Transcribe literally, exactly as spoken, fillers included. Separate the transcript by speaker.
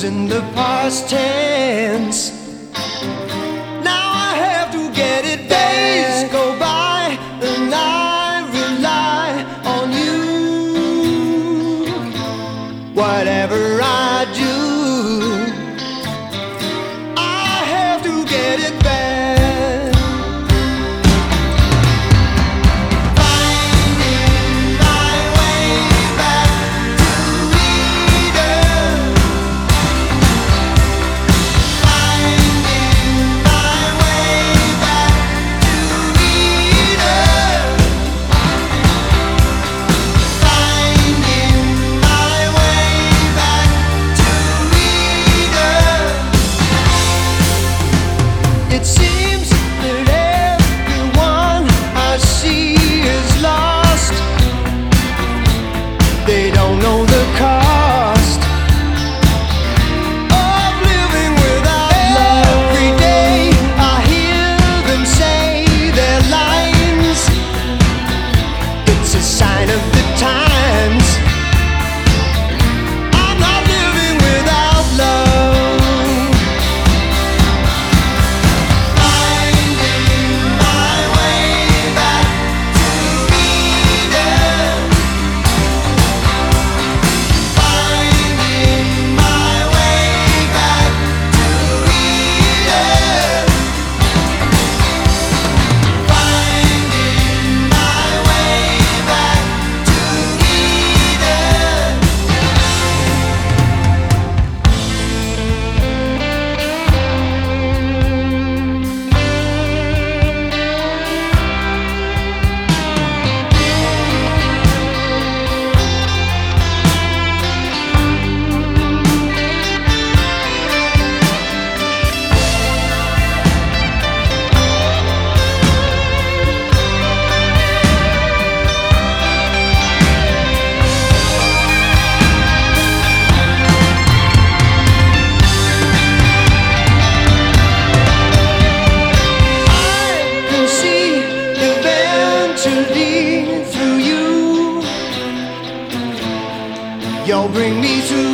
Speaker 1: was in the past tense. Now I have to get it back. Days go by and I rely on you. Whatever I do, I have to get it back. It seems that everyone I see is lost. They don't know the cost of living without love. Every day I hear them say their lines. It's a sign of the times. I'm not living without love. You'll bring me to